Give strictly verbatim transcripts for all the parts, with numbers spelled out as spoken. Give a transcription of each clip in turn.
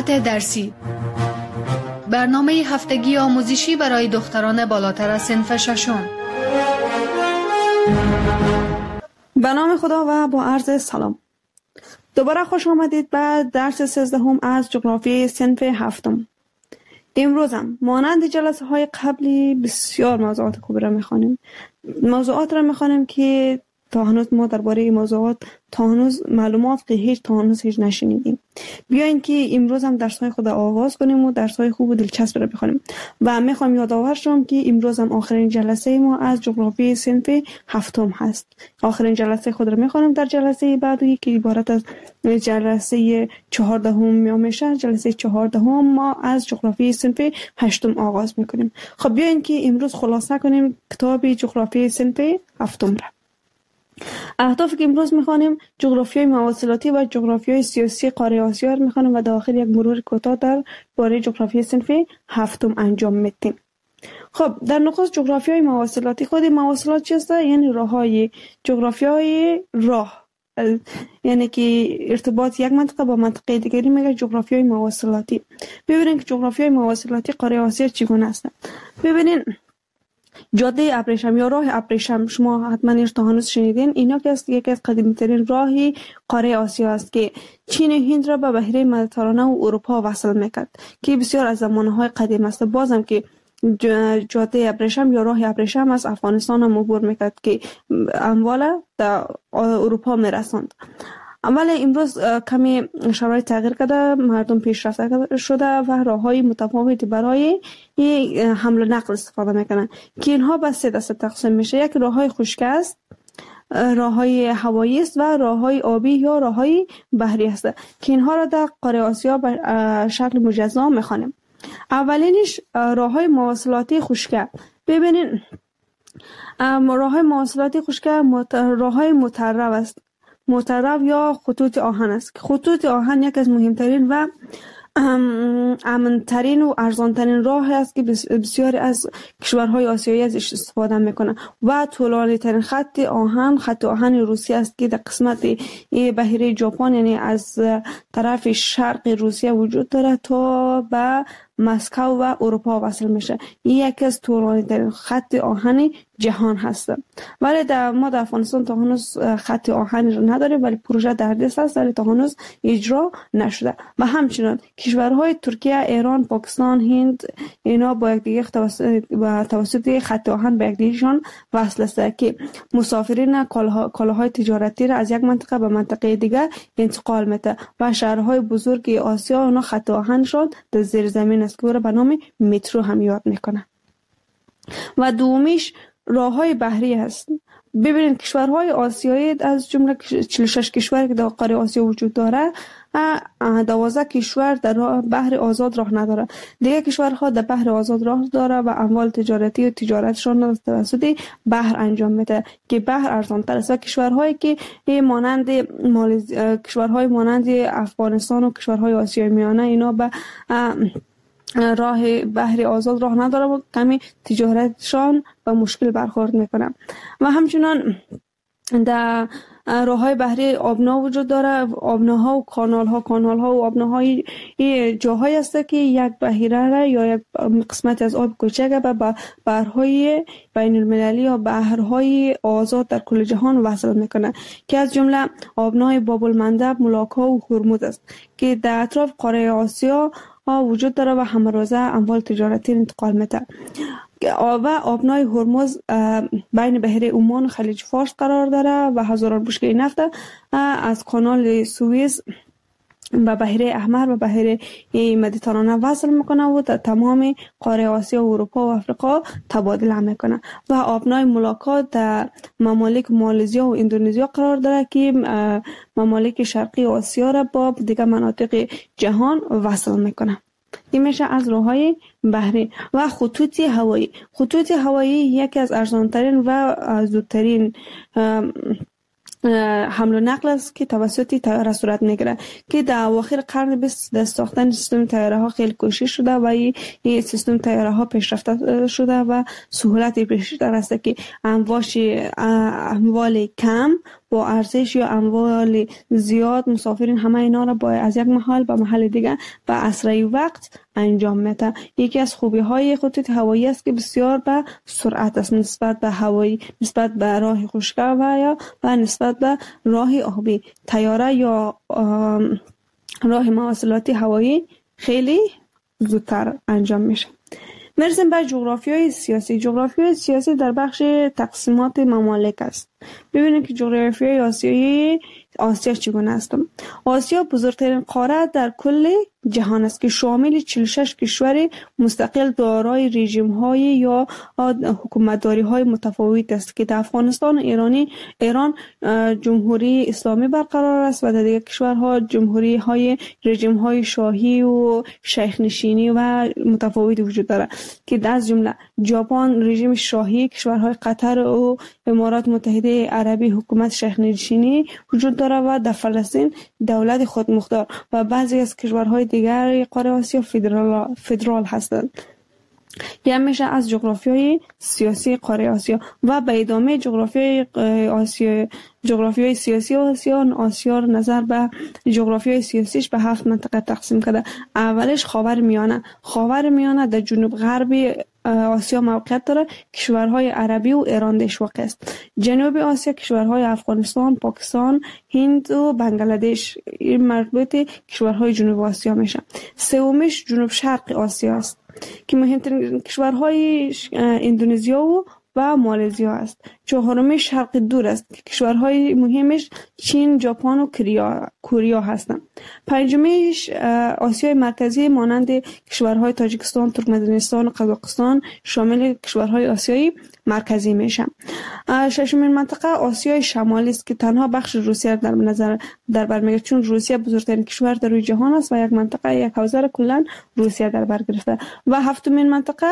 موضوعات درسی، برنامه هفتگی آموزشی برای دختران بالاتر از صنف ششم. به نام خدا و با عرض سلام. دوباره خوش آمدید به درس سیزدهم از جغرافی صنف هفتم. امروز هم مانند جلسه های قبلی بسیار موضوعات خوب را میخوانیم. موضوعات را میخوانیم که تا هنوز ما درباره این موضوعات تا هنوز معلومات که هیچ تا هنوز هیچ نشنیدیم. بیاین که امروز هم درس های خود آغاز کنیم و درس های خوب و دلچسب را بخوانیم. و میخوام یادآور شم که امروز هم آخرین جلسه ما از جغرافی صنف هفتم هست. آخرین جلسه خود را میخوانیم. در جلسه بعدی که عبارت از جلسه چهاردهم میشه، جلسه چهاردهم ما از جغرافی صنف هشتم آغاز میکنیم. خب بیاین که امروز خلاصه کنیم کتاب جغرافی صنف هفتم را. اهدافی که امروز میخوانیم جغرافیای مواصلاتی و جغرافیای سیاسی قاره آسیا را میخوانیم و در آخر یک مرور کوتاه در باره جغرافیای صنف هفتم انجام میدیم. خب در نخست جغرافیای مواصلاتی. خود مواصلات چیست؟ یعنی راههای جغرافیای راه، یعنی که ارتباط یک منطقه با منطقه دیگری میگه جغرافیای مواصلاتی. ببینید که جغرافیای مواصلاتی قاره آسیا چگونه است. ببینید جاده ابریشم یا راه ابریشم، شما حتما ایش تا هنوز شنیدین. اینا که است یکی از قدیمی ترین راهی قاره آسیا است که چین و هند را به بحیره مدیترانه و اروپا وصل میکرد که بسیار از زمانهای قدیم است. بازم که جاده ابریشم یا راه ابریشم از افغانستان هم عبور میکرد که اموال در اروپا میرساند. ولی امروز کمی شرایط تغییر کرده، مردم پیشرفته شده و راههای متفاوتی برای حمل و نقل استفاده میکنن که اینها به سه دسته تقسیم میشه. یک راههای خشک است، راههای هوایی است و راههای آبی یا راههای بحری است که اینها را در قاره آسیا به شکل مجزا میخوانیم. اولینش راههای مواصلاتی خشک. ببینید راههای مواصلاتی خشک راههای مترو است. مترو یا خطوط آهن است. خطوط آهن یک از مهمترین و امنترین و ارزانترین راه است که بسیاری از کشورهای آسیایی ازش استفاده میکنند و طولانی ترین خط آهن خط آهن روسیه است که در قسمت بحیره ژاپن، یعنی از طرف شرق روسیه وجود داره تا به مسکو و اروپا وصل میشه. این یکی از طولانی ترین خط آهن جهان هست. ولی در ما در افغانستان تا هنوز خط آهن رو نداریم، ولی پروژه در دست است ولی تا هنوز اجرا نشده. و همچنین کشورهای ترکیه، ایران، پاکستان، هند اینا با یکدیگر توسط با توسط خط آهن به یکدیگرشان وصل است که مسافرین کالاهای تجارتی را از یک منطقه به منطقه دیگر انتقال میده و شهرهای بزرگ آسیا اونا خط آهنشون در زیر زمین است که به نام مترو هم یاد میکنه. و دومیش راههای بحری هست. ببینید کشورهای آسیایی از جمله چهل و شش کشور که در قاره آسیا وجود داره، دوازده کشور در بحر آزاد راه نداره. دیگه کشورها در بحر آزاد راه داره و اموال تجارتی و تجارتشون توسط بحر انجام میده که بحر ارزان‌تر است. کشورهایی که مانند مالزی... کشورهای مانند افغانستان و کشورهای آسیای میانه اینا به راه بحر آزاد راه نداره و کمی تجارتشان به مشکل برخورد میکنه. و همچنان در راههای بحری آبنا وجود داره. آبناها و کانالها کانالها و آبناهای جاهایی است که یک بحیره را یا یک قسمت از آب کوچک به بحرهای بین المللی یا بحرهای آزاد در کل جهان وصل میکنه که از جمله آبنای باب المندب، ملاکا و هرمز است که در اطراف قاره آسیا وجود داره و همه روزه اموال تجارتی انتقال میده. و آبنای هرمز بین بحیره عمان و خلیج فارس قرار داره و هزاران بشکه نفت از کانال سوئیس به بحیره احمر و بحیره مدیترانه وصل میکنه و در تمام قاره آسیا و اروپا و افریقا تبادله میکنه. و آبنای ملاکا در ممالک مالزیا و اندونزیا قرار داره که ممالک شرقی آسیا را با دیگر مناطق جهان وصل میکنه. این میشه از راههای بحری. و خطوط هوایی. خطوط هوایی یکی از ارزانترین و زودترین حمل و نقل است که توسط طیاره صورت میگیره که در اواخر قرن بیست دست ساختن سیستم طیاره ها خیلی کوشش شده و این سیستم طیاره ها پیشرفته شده و سهولت بیشتر است که امواج اموال کم با ارزش یا اموال زیاد مسافرین همه اینا را با از یک محل به محل دیگه به اسرع وقت انجام میده. یکی از خوبی های خطوط هوایی است که بسیار به سرعت است نسبت به هوایی، نسبت به راه خشکی و یا و نسبت به راه آبی. طیاره یا راه مواصلاتی هوایی خیلی زودتر انجام میشه. میرسیم به جغرافیای سیاسی. جغرافیای سیاسی در بخش تقسیمات ممالک است. ببینید که جغرافیای آسیایی آسیا چگونه است. آسیا بزرگترین قاره در کل جهان است که شامل چهل و شش کشور مستقل دارای رژیم‌های یا حکومتداری‌های متفاوت است که در افغانستان و ایرانی ایران جمهوری اسلامی برقرار است و در دیگر کشورها جمهوری‌های رژیم‌های شاهی و شیخ نشینی و متفاوت وجود دارد که از جمله ژاپن رژیم شاهی، کشورهای قطر و امارات متحده عربی حکومت شیخ نشینی وجود دارد و در فلسطین دولت خودمختار و بعضی از کشورهای دیگر قاره آسیا فدرال فدرال هستند. یه میشه از جغرافیای سیاسی قاره آسیا و به ادامه جغرافیای آسیا جغرافیای سیاسی آسیا آسیا نظر به جغرافیای سیاسیش به هفت منطقه تقسیم کرده. اولش خاور میانه. خاور میانه در جنوب غربی آسیا موقعیت داره. کشورهای عربی و ایران درش واقع است. جنوب آسیا کشورهای افغانستان، پاکستان، هند و بنگلادش این مربوط کشورهای جنوب آسیا میشه. سومیش جنوب شرق آسیا است که مهمترین کشورهای اندونزیا و و مالزیا است. چهارمی شرق دور است که کشورهای مهمش چین، ژاپن و کوریا کوریا هستند. پنجمیش آسیای مرکزی مانند کشورهای تاجیکستان، ترکمنستان و قزاقستان شامل کشورهای آسیای مرکزی میشن. ششمین منطقه آسیای شمالی است که تنها بخش روسیه در نظر در بر میگیرد چون روسیه بزرگترین کشور در روی جهان است و یک منطقه یک حوزه را کلا روسیه در بر گرفته. و هفتمین منطقه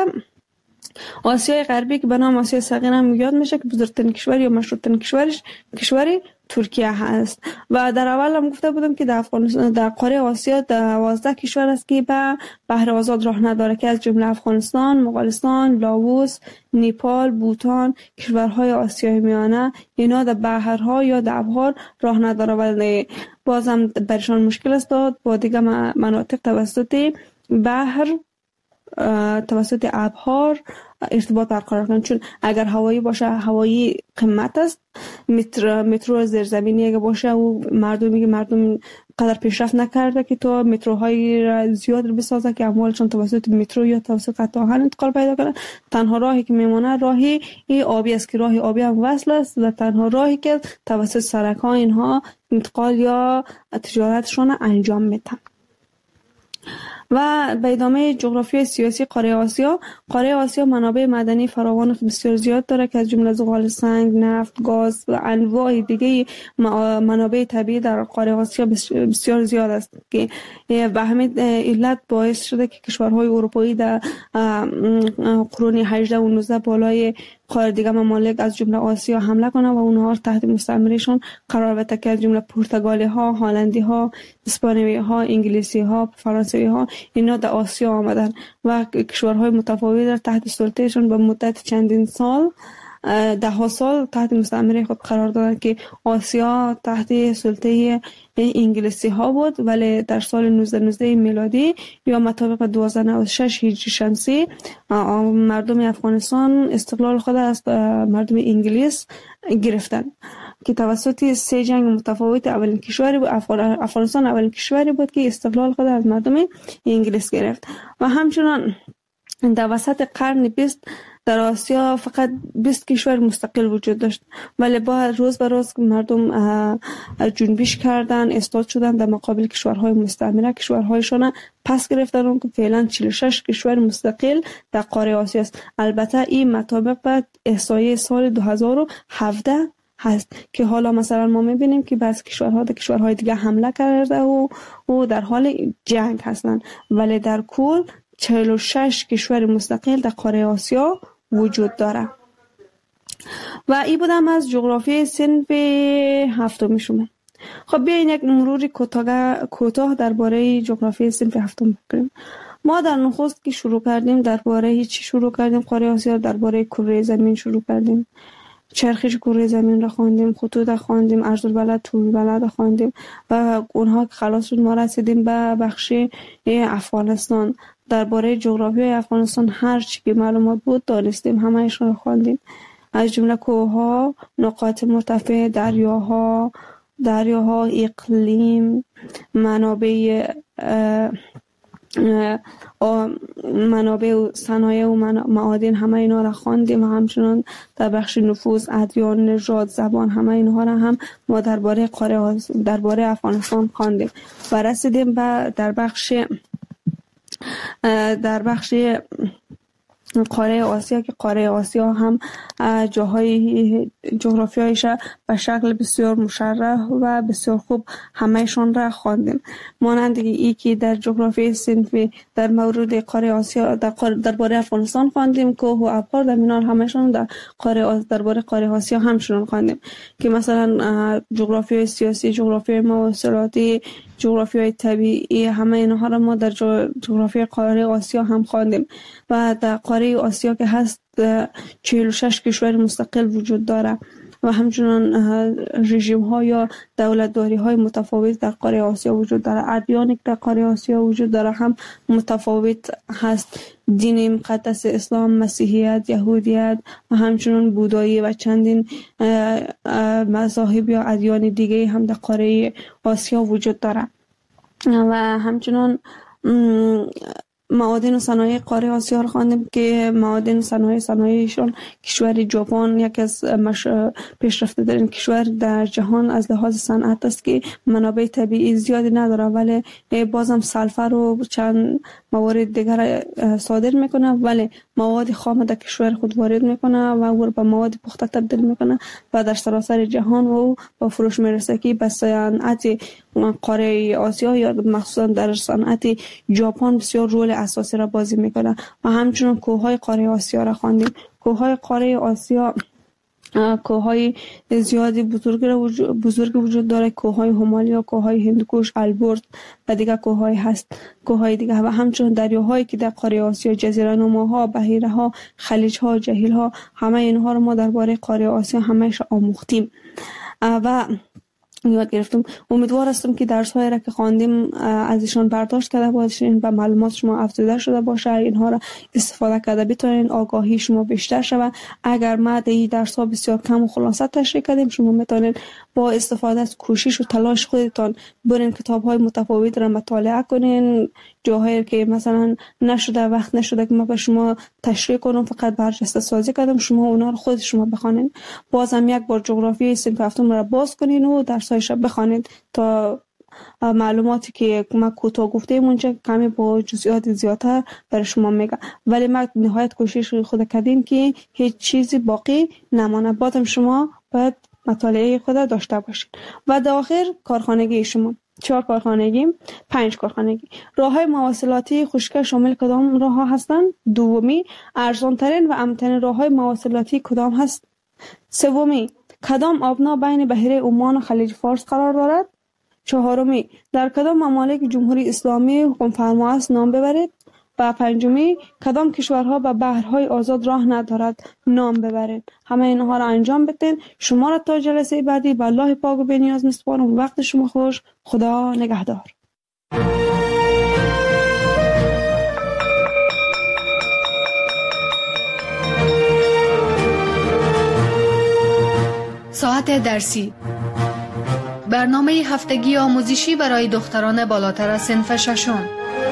آسیای غربی که به نام آسیای صغیر هم یاد میشه که بزرگترین کشور یا مشهورترین کشورش کشور ترکیه هست. و در اول هم گفته بودم که در افغانستان در قاره آسیا دوازده کشور است که به بحر آزاد راه نداره که از جمله افغانستان، مغولستان، لاوس، نیپال، بوتان، کشورهای آسیای میانه اینا در بحرها یا در ابحار راه نداره و بازم برشان مشکل است با دیگه مناطق توسط بحر توسط ابحار ارتباط برقرار کنند. چون اگر هوایی باشه هوایی قیمت است، مترو مترو زیرزمینی اگه باشه و مردمی که مردم قدر پیشرفت نکرده که تو متروهای را زیاد بسازه که اموالشون توسط مترو یا توسط قطع آهن انتقال پیدا کنه. تنها راهی که میمونه راهی ای آبی است که راهی آبی هم وصل است و تنها راهی که توسط سرک ها اینها انتقال یا تجارتشون انجام میدن. و به ادامه جغرافیای سیاسی قاره آسیا. قاره آسیا منابع معدنی فراوان بسیار زیاد داره که از جمله زغال سنگ، نفت، گاز و انواع دیگه منابع طبیعی در قاره آسیا بسیار زیاد است که به همین علت باعث شده که کشورهای اروپایی در قرون هجده و نوزده بالای قاره دیگه ممالک از جمله آسیا حمله کنه و اونها را تحت مستعمرهشون قرار بده که از جمله پرتغالی ها، هلندی ها، اسپانیایی ها، انگلیسی ها، فرانسوی ها اینا در آسیا آمدن و کشورهای متفاوت را تحت سلطهشون به مدت چندین سال ده ها سال تحت مستعمره خود قرار دادن که آسیا تحت سلطه انگلیسی ها بود، ولی در سال نوزده نوزده میلادی یا مطابق دوازده نود و شش هجری شمسی مردم افغانستان استقلال خود از مردم انگلیس گرفتن که توسط سه جنگ متفاوت اولین کشوری بود. افغانستان اولین کشوری بود که استقلال خود از مردم انگلیس گرفت و همچنان در وسط قرن بیست در آسیا فقط بیست کشور مستقل وجود داشت، ولی با روز به روز مردم جنبش کردن، استاد شدن در مقابل کشورهای مستعمره، کشورهایشان پس گرفتن که فعلا چهل و شش کشور مستقل در قاره آسیا است. البته این مطابق به احصایه سال دو هزار و هفده هست که حالا مثلا ما میبینیم که بعضی کشورها در کشورهای دیگه حمله کرده و و در حال جنگ هستند، ولی در کل چهل و شش کشور مستقل در قاره آسیا وجود داره. و این بودم از جغرافی صنف هفتم شما. خب بیاین یک مروری کوتاه کوتاه درباره جغرافی صنف هفتم بکنیم. ما در نخست که شروع کردیم درباره چی شروع کردیم؟ قاره آسیا درباره کره زمین شروع کردیم. چرخش کره زمین را خواندیم، خطوط را خواندیم، عرض البلد، طول البلد را خواندیم و اونها که خلاص شد ما رسیدیم به بخش افغانستان. درباره جغرافیای افغانستان هر چی که معلومات بود دانستیم، همه‌شون را خواندیم، از جمله کوه‌ها، نقاط مرتفع، دریاها، دریاها، اقلیم، منابع منابع و صنایع و معادن، همه اینا را خواندیم و همچنان در بخش نفوذ، ادیان، نژاد، زبان، همه اینها را هم ما درباره قاره درباره افغانستان خواندیم و رسیدیم به در بخش در بخش قاره آسیا که قاره آسیا هم جاهای جغرافیایش به شکل بسیار مشرح و بسیار خوب همهشان را خواندیم. مانند ای که در جغرافیای صنفی در مورد قاره آسیا در درباره افغانستان خواندیم، کوه و ابقار در مینار همهشان در قاره درباره قاره آسیا همشون خواندیم که مثلا جغرافیای سیاسی، جغرافیای مواصلاتی، جغرافیای طبیعی، همه اینها را ما در جغرافیای قاره آسیا هم خواندیم و در قاره آسیا که هست چهل و شش کشور مستقل وجود داره و همچنان رژیم ها یا دولتداری های متفاوت در قاره آسیا وجود داره. ادیانی که در قاره آسیا وجود داره هم متفاوت هست، دین مقدس اسلام، مسیحیت، یهودیت و همچنان بودایی و چندین مذاهب یا ادیان دیگه هم در قاره آسیا وجود داره و همچنان معادن و صنایع قاره آسیا را خواندیم که معادن و صنایع صنایعشون کشور ژاپن یکی از مش... پیشرفته ترین کشور در جهان از لحاظ صنعت است که منابع طبیعی زیادی نداره ولی بازم سلفر و چند موارد دیگر صادر میکنه ولی مواد خام در کشور خود وارد میکنه و او به مواد پخته تبدیل میکنه و در سراسر جهان و با فروش میرسه که به صنعت قاره آسیا یا مخصوصا در صنعت ژاپن بسیار رول اساسی را بازی میکنه و همچنین کوههای قاره آسیا را خواندیم. کوههای قاره آسیا کوههای زیادی بزرگ وجود بزرگ وجود داره، کوههای همالیا، کوههای هندوکش، البرز و دیگر کوههای هست، کوههای دیگه و همچنین دریاهایی که در قاره آسیا، جزیره نماها، بحیره ها، خلیج ها، جهیل ها، همه اینها رو ما درباره قاره آسیا همه‌اش آموختیم و یاد گرفتم. امیدوار هستم که درس های را که خواندیم از ایشان برداشت کرده باشین و معلومات شما افزوده شده باشه، اینها را استفاده کرده بتونین آگاهی شما بیشتر شود. اگر ما در این درس ها بسیار کم و خلاصه تشریح کردیم، شما میتونین با استفاده از کوشش و تلاش خودتان برین کتاب های متفاوت را مطالعه کنین، جاهایی که مثلا نشده وقت نشده که ما به شما تشریح کنم فقط برجسته سازی کردم، شما اونا رو خود شما بخونین. بازم یک بار جغرافیای صنف هفتم را باز کنین و درسایش را بخونین تا معلوماتی که ما کوتاه گفتیم اونجا کمی با جزئیات زیادتر برای شما میگم، ولی ما نهایت کوشش خود کردیم که هیچ چیزی باقی نمانه. بازم شما باید مطالعه خود داشته باشین. و در آخر کارخانگی شما چهار کارخانگی، پنج کارخانگی. راه‌های مواصلاتی خشک شامل کدام راه‌ها هستند؟ دومی، ارزان ترین و امن‌ترین راه‌های مواصلاتی کدام هست؟ سومی، کدام آبنا بین بحیره عمان و خلیج فارس قرار دارد؟ چهارمی، در کدام ممالک جمهوری اسلامی حکم فرما است؟ نام ببرید. و پنجمی، کدام کشورها به بحرهای آزاد راه ندارد؟ نام ببرید. همه اینها را انجام بدین. شما را تا جلسه بعدی به الله پاک و بی‌نیاز میسپارم. وقت شما خوش. خدا نگهدار. ساعت درسی، برنامه هفتگی آموزشی برای دختران بالاتر از صنف ششم.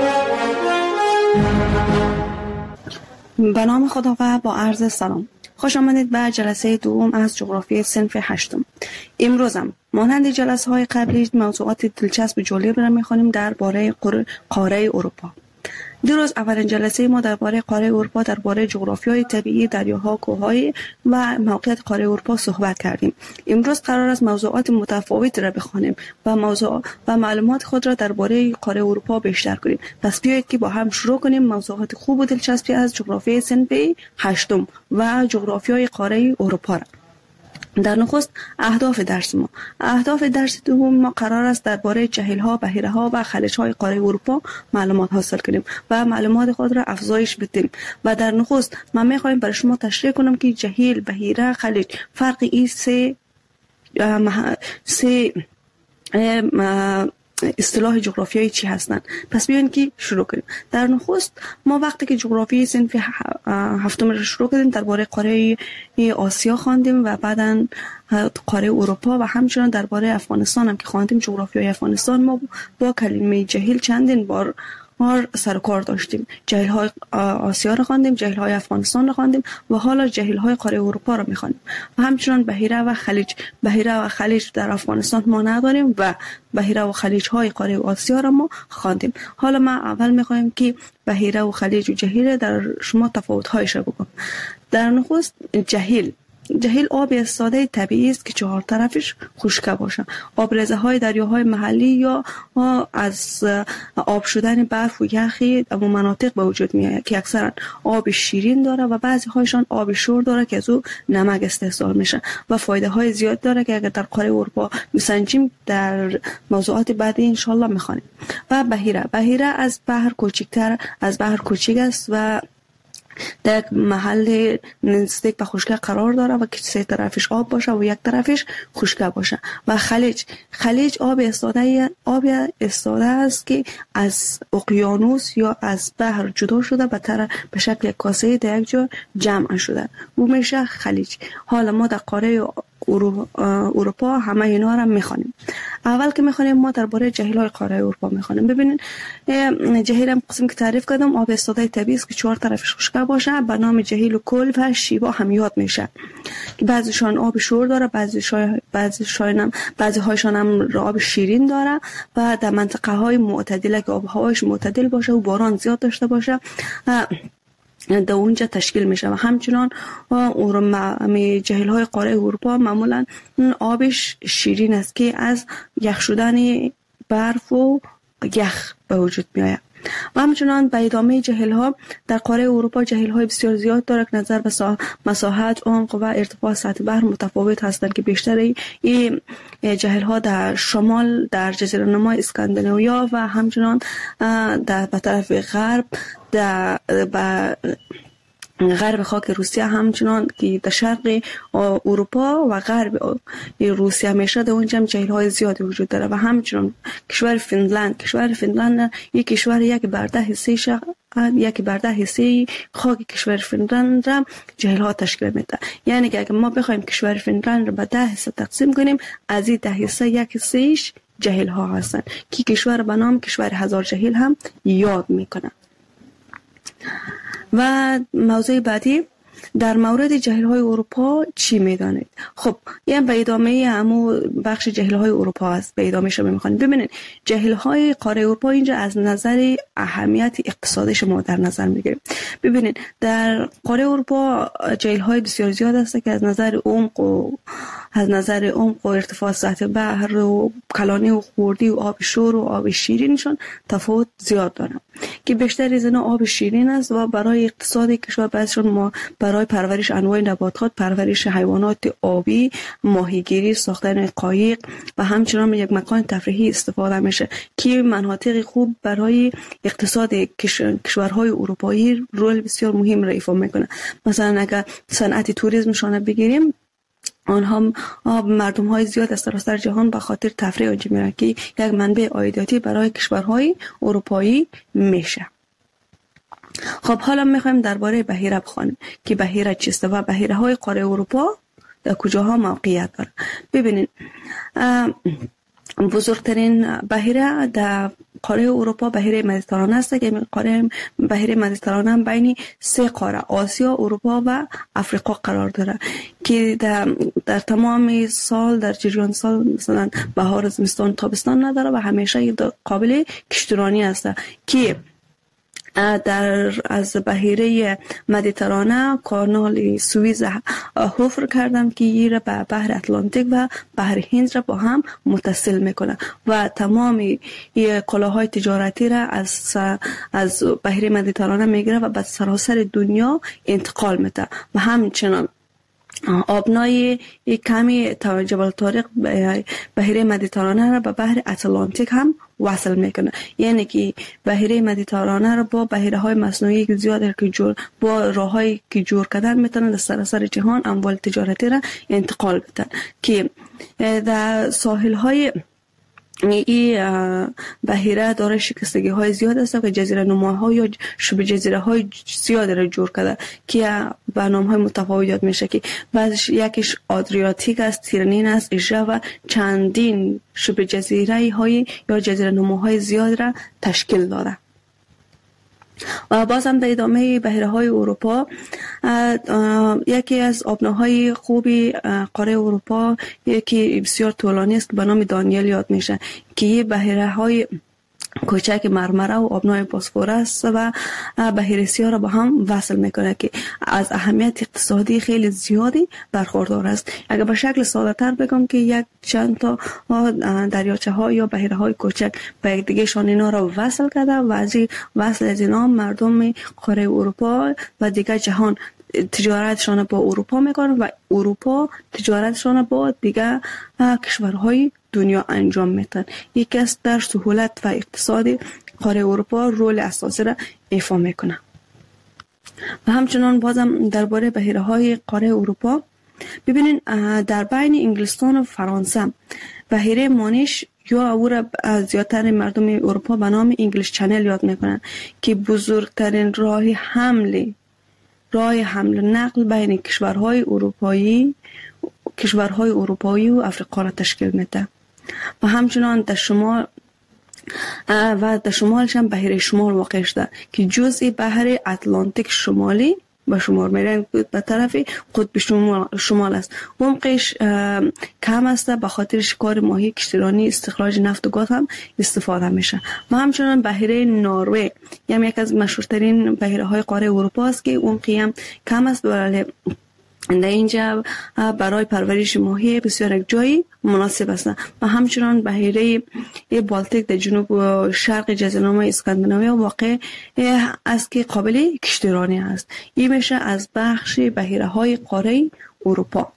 به نام خدا و با عرض سلام. خوش آمدید به جلسه دوم از جغرافی صنف هشتم. امروزم مانند جلسه های قبلی موضوعات دلچسب جالب را می‌خوانیم درباره قاره اروپا. دیروز اولین جلسه ما درباره قاره اروپا، درباره جغرافیای طبیعی، دریاها، کوههای و موقعیت قاره اروپا صحبت کردیم. امروز قرار است موضوعات متفاوت را بخوانیم و موضوع و معلومات خود را درباره قاره اروپا بیشتر کنیم. پس بیایید که با هم شروع کنیم موضوعات خوب و دلچسبی از جغرافیای صنف هشتم و جغرافیای قاره اروپا را. در نخست اهداف درس ما اهداف درس دوم ما قرار است درباره جهیل‌ها، بحیره‌ها و خلیج‌های قاره اروپا معلومات حاصل کنیم و معلومات خود را افزایش بدیم. و در نخست ما می‌خوایم برای شما تشریح کنم که جهیل، بحیره، خلیج فرق این سه سه اصطلاح جغرافیایی چی هستند. پس بیاین که شروع کنیم. در نخست ما وقتی که جغرافیای صنف هفتم را شروع کردیم درباره قاره آسیا خواندیم و بعداً قاره اروپا و همچنین درباره افغانستان هم که خواندیم. جغرافیای افغانستان ما با کلمه جهیل چندین بار سر و کار داشتیم. جهیل های آسیا را خواندیم، جهیل های افغانستان را خواندیم و حالا جهیل های قاره اروپا را میخوانیم. و همچنین بحیره و خلیج بحیره و خلیج در افغانستان ما نداریم و بحیره و خلیج های قاره آسیا را ما خواندیم. حالا ما اول میخوایم که بحیره و خلیج و جهیل در شما تفاوت هایش را بگم. در نخست جهیل جهیل آب ایستاده طبیعی است که چهار طرفش خشک باشه. آبریزه های دریاهای محلی یا از آب شدن برف و یخی در مناطق به وجود میاد که اکثرا آب شیرین داره و بعضی هایشان آب شور داره که از او نمک استحصال میشه و فایده های زیاد داره که اگر در قاره اروپا میسنجیم در موضوعات بعدی ان شاء الله میخوانیم. و بحیره بحیره از بحر کوچکتر از بحر کوچک است و در محل نزدیک به خشکی قرار داره و که سه طرفش آب باشه و یک طرفش خشکی باشه. و خلیج خلیج آب ایستاده آب ایستاده است که از اقیانوس یا از بحر جدا شده به طرف به شکل یک کاسه در یک جا جمع شده و میشه خلیج. حالا ما در قاره اروپا همه اینا را میخوانیم. اول که میخوانیم ما درباره جهیل‌های قاره اروپا میخوانیم. ببینید جهیل هم قسم که تعریف کردم آب ایستاده طبیعی است که چهار طرفش خشک باشه. به نام جهیل و کل و شیوا هم یاد میشه که بعضیشان آب شور داره، بعضیشان بعضیشان هم بعضی هایشان هم آب شیرین داره و در منطقه های معتدله که آب و هواش معتدل باشه و باران زیاد داشته باشه در اونجا تشکیل میشه. و همچنان جهیل های قاره اروپا معمولا آبش شیرین است که از یخ شدن برف و یخ به وجود میآید. و همچنان به ادامه جهیل ها در قاره اروپا جهیل های بسیار زیاد داره که نظر به مساحت، عمق و ارتفاع سطح بحر متفاوت هستند که بیشتر این جهیل ها در شمال در جزیره نما اسکاندیناویا و همچنان در به طرف غرب در به غرب خاک روسیه همچنان که در شرق اروپا و غرب روسیه میشه در اونجا هم جهیل های زیادی وجود داره. و همچنان کشور فنلند کشور فنلند یک کشور یک بر ده حصه یک بر ده حصه خاک کشور فنلند را جهیل ها تشکیل میده. یعنی که اگر ما بخوایم کشور فنلند را به ده حصه تقسیم کنیم از این ده حصه یک حصهش جهیل ها هستند که کشور به نام کشور هزار جهیل هم یاد میکنه. و موضوع بعدی در مورد جهیل های اروپا چی میدانید؟ خب یه به ادامه همو بخش جهیل های اروپا است. به ادامه شما میخوانید. ببینید جهیل های قاره اروپا اینجا از نظر اهمیت اقتصادی شما در نظر میگیریم. ببینید در قاره اروپا جهیل های بسیار زیاد است که از نظر عمق و از نظر عمق و ارتفاع سطح بحر و کلانی و خوردی و آب شور و آب شیرینشون تفاوت زیاد داره که بیشتر از اینا آب شیرین است و برای اقتصاد کشور بعضشون ما برای پرورش انواع نباتات، پرورش حیوانات آبی، ماهیگیری، ساختن قایق و همچنان یک مکان تفریحی استفاده میشه که مناطق خوب برای اقتصاد کشورهای اروپایی رول بسیار مهم را ایفا میکنه. مثلا اگر صنعت توریسمشون بگیریم آنها مردم های زیاد از سراسر جهان به خاطر تفریح آنجا میرن که یک منبع عایداتی برای کشورهای اروپایی میشه. خب حالا میخوایم درباره بحیره بخوانیم که بحیره چیست و بحیره های قاره اروپا در کجاها موقعیت داره. ببینید بزرگترین بحیره در قاره اروپا بحیره مدیترانه است که قاره بحیره مدیترانه بین سه قاره آسیا، اروپا و افریقا قرار داره که در, در تمام سال در جریان سال مثلا بهار، زمستان، تابستان نداره و همیشه قابل کشتیرانی است که در از بحیره مدیترانه کانال سوئیز حفر کردم که این را به بحر اتلانتیک و بحر هند را با هم متصل میکنه و تمام کالاهای تجارتی را از از بحیره مدیترانه میگیره و به سراسر دنیا انتقال میده. و همچنان آبنای کمی جبل طارق بحیره مدیترانه را به بحر اتلانتیک هم وصل میکنه. یعنی که بحیره مدیترانه را با بحیره های مصنوعی که زیاد که جور با راههایی که جور کردن میتونن در سراسر جهان اموال تجارتی را انتقال بدن که در ساحل های این بحیره داره شکستگی های زیاد است که جزیره نماها یا شبه جزیره های زیاد را جور کرده که به نام های متفاوت یاد میشه که بعضش یکیش آدریاتیک است، تیرنین است، ایژه و چندین شبه جزیره های یا جزیره نماهای زیاد را تشکیل داده. و بازم به ادامه بحیره های اروپا یکی از آبناهای خوبی قاره اروپا یکی بسیار طولانی است که به نام دانیل یاد میشه که یه بحیره های کوچک مرمره و آبنای بوسفورس و بحیره سیاه را با هم وصل میکنه که از اهمیت اقتصادی خیلی زیادی برخوردار است. اگر به شکل ساده تر بگم که یک چند تا دریاچه ها یا بحیره های کوچک به یک دیگه شان اینا را وصل کرده و از این وصل از اینا مردم قاره اروپا و دیگه جهان تجارتشان با اروپا میکنن و اروپا تجارتشان با دیگه کشورهای دنیا انجام میدن. یکی از در سهولت و اقتصادی قاره اروپا رول اساسی را ایفا میکنه. و همچنان بازم درباره بحیره های قاره اروپا ببینین در بین انگلستان و فرانسه بحیره مانیش یا او را زیادتر مردم اروپا به نام انگلیش چنل یاد میکنن که بزرگترین راه حمل راه حمل نقل بین کشورهای اروپایی کشورهای اروپایی و افریقا را تشکیل میده. و همچنان در شمال و در شمالش هم بحیره شمال واقع شده که جزئی بحر اتلانتیک شمالی به شمار میره به طرف قطب شمال, شمال است. عمقش کم است به خاطر شکار ماهی، کشتیرانی، استخراج نفت و گاز هم استفاده میشه. و همچنان بحیره نروژ یعنی یک از مشهورترین بحیره های قاره اروپا است که عمقی هم کم است ولی در اینجا برای پرورش ماهی بسیار یک جایی مناسب است. و همچنان بحیره بالتیک در جنوب و شرق جزیره اسکاندیناویا واقع است که قابل کشتیرانی است. این میشه از بخش بحیره های قاره اروپا.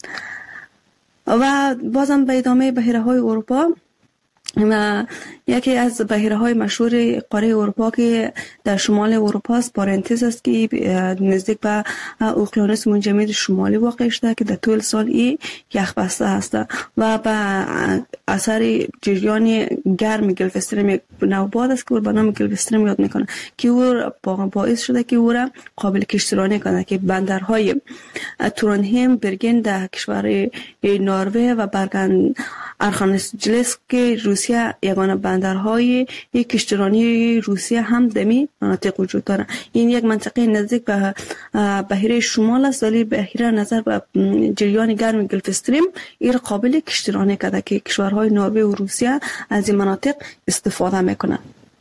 و بازم به ادامه بحیره های اروپا و یکی از بحیره های مشهور قاره اروپا که در شمال اروپا است پارنتز است که نزدیک به اقیانوس منجمد شمالی واقع شده که در طول سال ای یخبسته است و به اثر جریان گرم گلف استریم نوباد است که به نام گلف استریم یاد میکنه که او باعث شده که او را قابل کشتیرانی کنه که بندرهای تورنهیم، برگن در کشور نروژ و برگن ارخانجلسک که روسیه یگانه بندرهای یک کشتیرانی روسیه هم دمی مناطق وجود داره. این یک منطقه نزدیک به بحیره شمال است ولی بحیره نظر به جریان گرم گلف استریم این قابل کشتیرانی کرده که کشورهای نروژ و روسیه از این مناطق استفاده میکنند.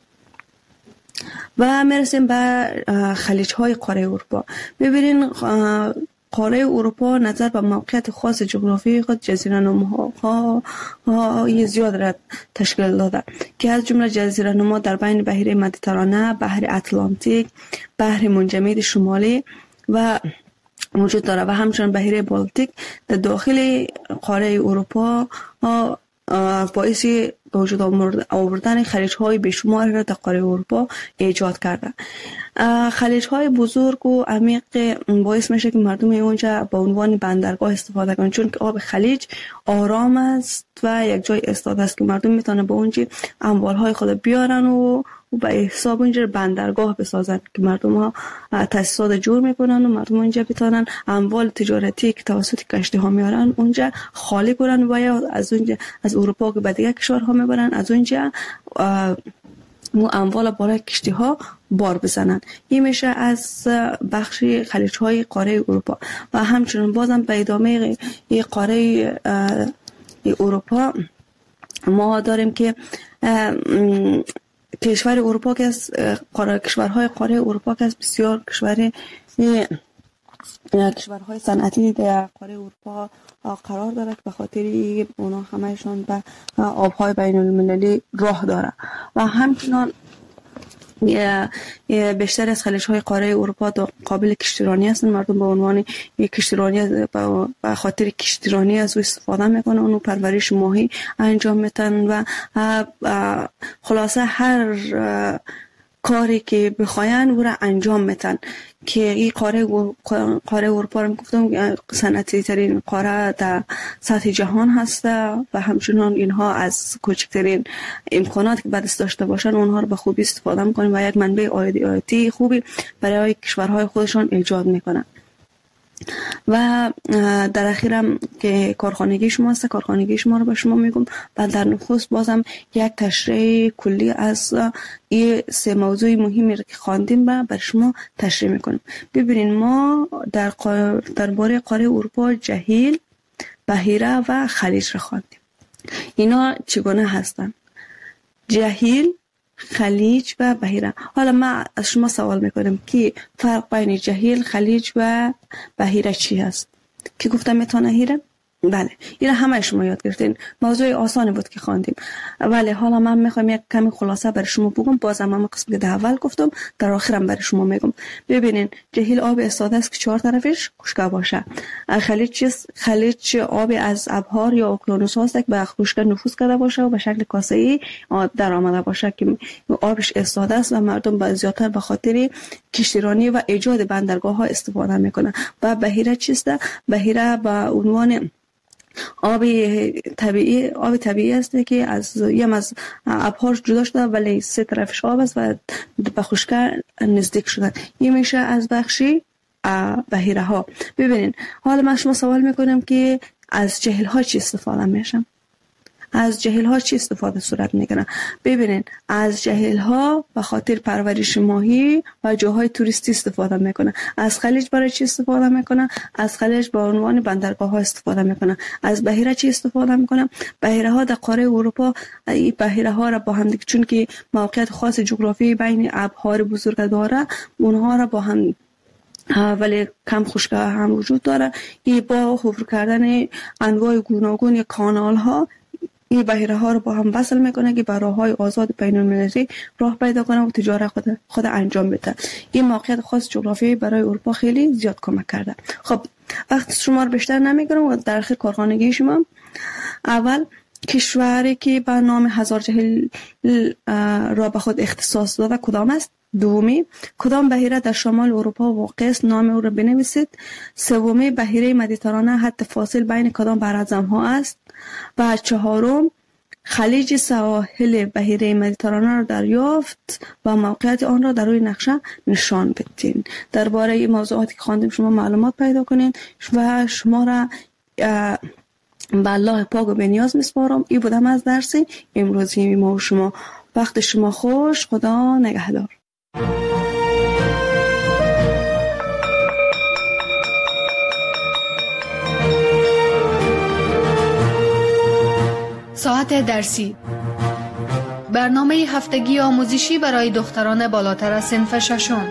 و میرسیم به خلیج های قاره اروپا. ببینین قاره اروپا نظر به موقعیت خاص جغرافیایی خود جزیره نماها زیاد را تشکیل داده که از جمله جزیره نما در بین بحیره مدیترانه، بحر اتلانتیک، بحر منجمد شمالی و موجود داره و همچنین بحیره بالتیک در داخل قاره اروپا باعث به وجود آوردن خلیج های بیشمار را در قاره اروپا ایجاد کرده. خلیج های بزرگ و عمیق باعث میشه که مردم اونجا به عنوان بندرگاه استفاده کنند چون که آب خلیج آرام است و یک جای ایستاده است که مردم میتونن به اونجا اموال های خود بیارن و به حساب اونجا بندرگاه بسازن که مردم ها تاسیسات جور میکنن و مردم اونجا بتونن اموال تجارتی که توسط کشتی ها میارن اونجا خالی کنن و یا از اونجا از اروپا که به دیگه کشورها میبرن از اونجا مو اموال بالای کشتی ها بار بزنن. این میشه از بخش خلیج های قاره اروپا. و همچنین بازم به ادامه قاره اروپا ما داریم که کشور اروپا که از کشورهای قاره اروپا که از بسیار کشور کشورهای صنعتی در قاره اروپا قرار داره که به خاطر اونا همهشون به آبهای بین المللی راه داره. و همچنان بیشتر از خلیج های قاره اروپا قابل کشتیرانی هستند. مردم به عنوان یک کشتیرانی به خاطر کشتیرانی از او استفاده میکنن، اونو پرورش ماهی انجام میتن و خلاصه هر کاری که بخواین او را انجام میتن که این قاره قاره اروپا رو گفتم صنعتی ترین قاره در سطح جهان هست و همچنان اینها از کوچکترین امکانات که بعدش داشته باشن اونها رو به خوبی استفاده میکنن و یک منبع عایدی خوبی برای کشورهای خودشان ایجاد میکنن. و در اخیرم که کارخانگی شما است، کارخانگی شما رو به شما میگم و در نخست بازم یک تشریح کلی از این سه موضوع مهمی که خواندیم و بر شما تشریح میکنم. ببینید ما در درباره قاره اروپا جهیل، بحیره و خلیج رو خواندیم. اینا چگونه هستند؟ جهیل، خلیج و بحیره. حالا من از شما سوال میکنم که فرق بین جهیل، خلیج و بحیره چی هست؟ که گفتم متانهیره؟ بله، این همه شما یاد گرفتین. موضوع آسانی بود که خواندیم. ولی حالا من میخوام یک کمی خلاصه برای شما بگم. بازم من قسمی که اول گفتم در آخرم برای شما میگم. ببینین جهیل آب استاده است که چهار طرفش خشک باشه. خلیج چیست؟ خلیج آب از ابحار یا اقیانوس هاست که به خشک نفوذ کرده باشه و به شکل کاسه‌ای آب در آمده باشه که آبش استاده است و مردم به زیادتر به خاطر کشتیرانی و ایجاد بندرگاه ها استفاده میکنن. و بحیره چیست؟ بحیره به عنوان آب طبیعی آب طبیعی است که از یم از ابحار جدا شده ولی سه طرفش آب است و به خشکی نزدیک شدن. این میشه از بخشی بحیره ها. ببینین حالا من شما سوال میکنم که از جهیل ها چی استفاده میشن؟ از جهیل ها چی استفاده صورت میکنه؟ ببینین از جهیل ها به خاطر پرورش ماهی و جاهای توریستی استفاده میکنه. از خلیج برای چی استفاده میکنه؟ از خلیج به عنوان بندرگاه ها استفاده میکنه. از بحیره چی استفاده میکنه؟ بحیره ها در قاره اروپا این بحیره ها را با هم دیگه چون که موقعیت خاص جغرافی بین ابحار بزرگ داره اونها را با هم ولی کم خشکی هم وجود داره. این با حفر کردن انواع گوناگون کانال ها این بحیره ها رو با هم وصل میکنه که به راههای آزاد بین المللی راه پیدا کنه و تجارت خود خود انجام بده. این موقعیت خاص جغرافیایی برای اروپا خیلی زیاد کمک کرده. خب وقت شما رو بیشتر نمیگیرم و در اخیر کارخانگی شما. اول کشوری که به نام هزار جهیل را به خود اختصاص داده کدام است؟ دومی کدام بحیره در شمال اروپا واقع است؟ نام او را بنویسید. سومی بحیره مدیترانه حد فاصل بین کدام براعظم ها است؟ و چهارم خلیج سواحل بحیره مدیترانه را دریافت و موقعیت آن را در روی نقشه نشان بدین. درباره این موضوعاتی که خواندیم شما معلومات پیدا کنین و شما را به الله پاک و بنیاز میسپارم. این بودم از درس امروزی ما و شما. وقت شما خوش. خدا نگهدار. ساعت درسی برنامه هفتگی آموزشی برای دختران بالاتر از صنف ششم.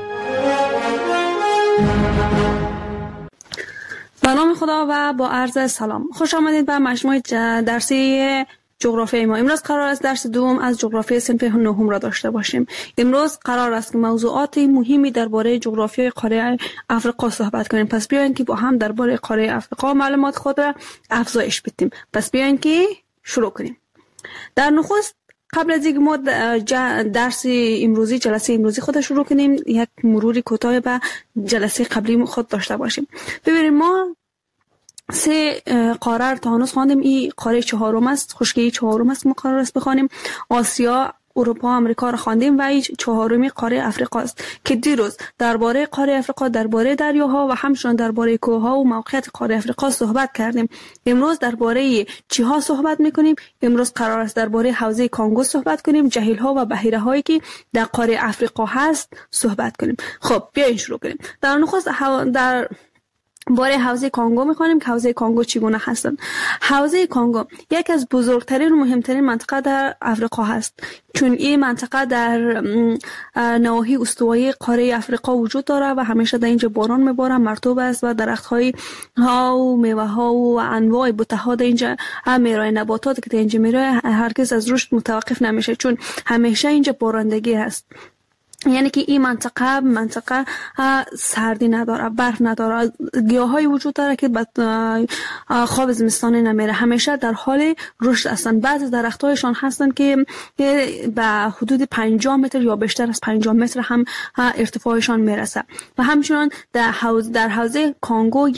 به نام خدا و با عرض سلام. خوش آمدید به مجموعه درسی جغرافی ما. امروز قرار است درس دوم از جغرافی صنف نهم را داشته باشیم. امروز قرار است که موضوعات مهمی درباره جغرافیای قاره آفریقا صحبت کنیم. پس بیاین که با هم درباره قاره آفریقا معلومات خود را افزایش بدیم. پس بیاین که شروع کنیم. در نخست قبل از اینکه ما درس امروزی جلسه امروزی خود شروع کنیم یک مروری کوتاه به جلسه قبلی خود داشته باشیم. ببینیم ما سه قاره تا هنوز خواندیم. این قاره چهارم است، خشکی چهارم است ما قرار است بخوانیم. آسیا، اروپا، آمریکا را خواندیم و این چهارمی قاره آفریقا است که دیروز درباره قاره آفریقا، درباره دریاها و همچنین درباره کوهها و موقعیت قاره آفریقا صحبت کردیم. امروز درباره چیها صحبت میکنیم؟ امروز قرار است درباره حوزه کانگو صحبت کنیم، جهیل‌ها و بحیره هایی که در قاره آفریقا هست صحبت کنیم. خب بیاین شروع کنیم. در نخست در باره حوزه کانگو میخوانیم که حوزه کانگو چگونه هستند. حوزه کانگو یک از بزرگترین و مهمترین منطقه در آفریقا هست، چون این منطقه در نواحی استوایی قاره آفریقا وجود داره و همیشه در اینجا باران میباره، مرطوب است و درخت‌های ها و میوه ها و انواع بوته ها در اینجا میرای. نباتات که در اینجا میرای هرگز از رشد متوقف نمیشه چون همیشه اینجا بارندگی هست. یعنی که این منطقه منطقه سردی نداره، برف نداره، گیاهایی وجود داره که خواب زمستانی نمیره، همیشه در حال رشد هستند. بعضی درختایشان هستن که به حدود پنجاه متر یا بیشتر از پنجاه متر هم ارتفاعشان میرسه. و همچنین در حوزه در حوزه کانگو